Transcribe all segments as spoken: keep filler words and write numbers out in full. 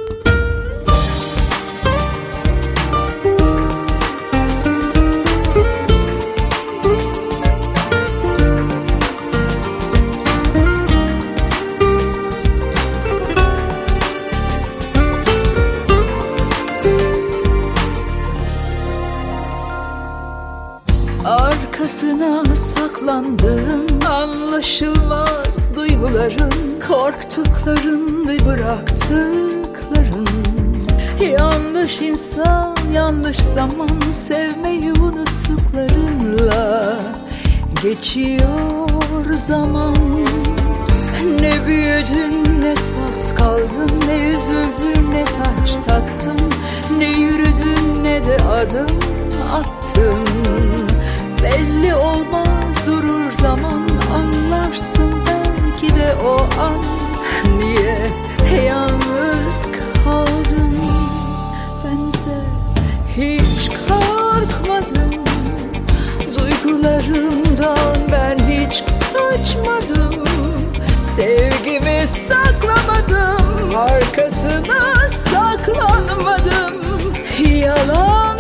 Arkasına saklandığın anlaşılmaz duyguların, korktukların ve bıraktıkların. Yanlış insan, yanlış zaman, sevmeyi unuttuklarınla geçiyor zaman. Ne büyüdün, ne saf kaldın, ne üzüldün, ne taç taktın, ne yürüdün, ne de adım attın. Belli olmaz, durur zaman, anlarsın belki de o an. Niye yalnız kaldım? Bense hiç korkmadım, duygularımdan ben hiç kaçmadım. Sevgimi saklamadım, arkasına saklanmadım. Yalan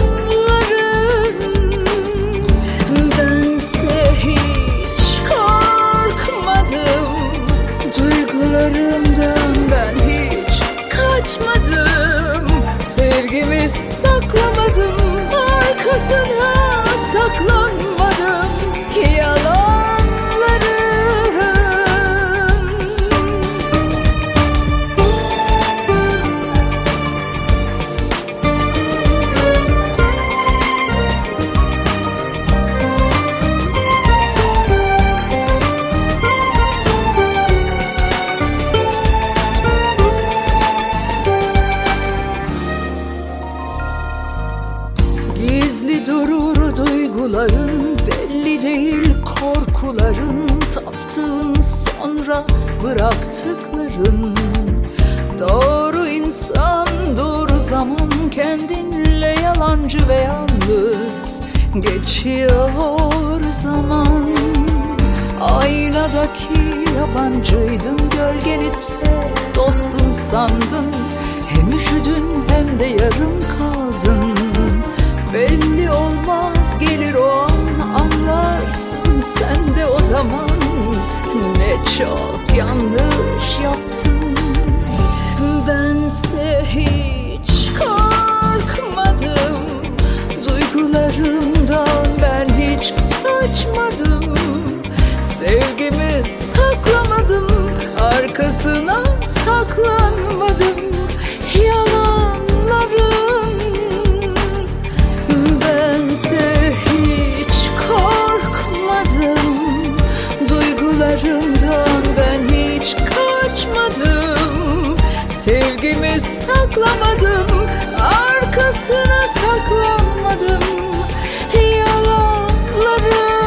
duygularımdan ben hiç kaçmadım. Sevgimi saklamadım, arkasına saklanmadım. Yalanlarım. Gizli durur duyguların, belli değil korkuların, taptığın sonra bıraktıkların. Doğru insan, doğru zaman, kendinle yalancı ve yalnız geçiyor zaman. Aynadaki yabancıydın, gölgeni tek dostun sandın. Hem üşüdün hem de yarım kaldın. Belli olmaz, gelir o an, anlarsın sen de o zaman. Ne çok yanlış yaptın. Bense hiç korkmadım, duygularımdan ben hiç kaçmadım. Sevgimi saklamadım, arkasına saklanmadım. Yalanlarım. Bense hiç korkmadım, duygularımdan ben hiç kaçmadım. Sevgimi saklamadım, arkasına saklanmadım. Yalanlarım.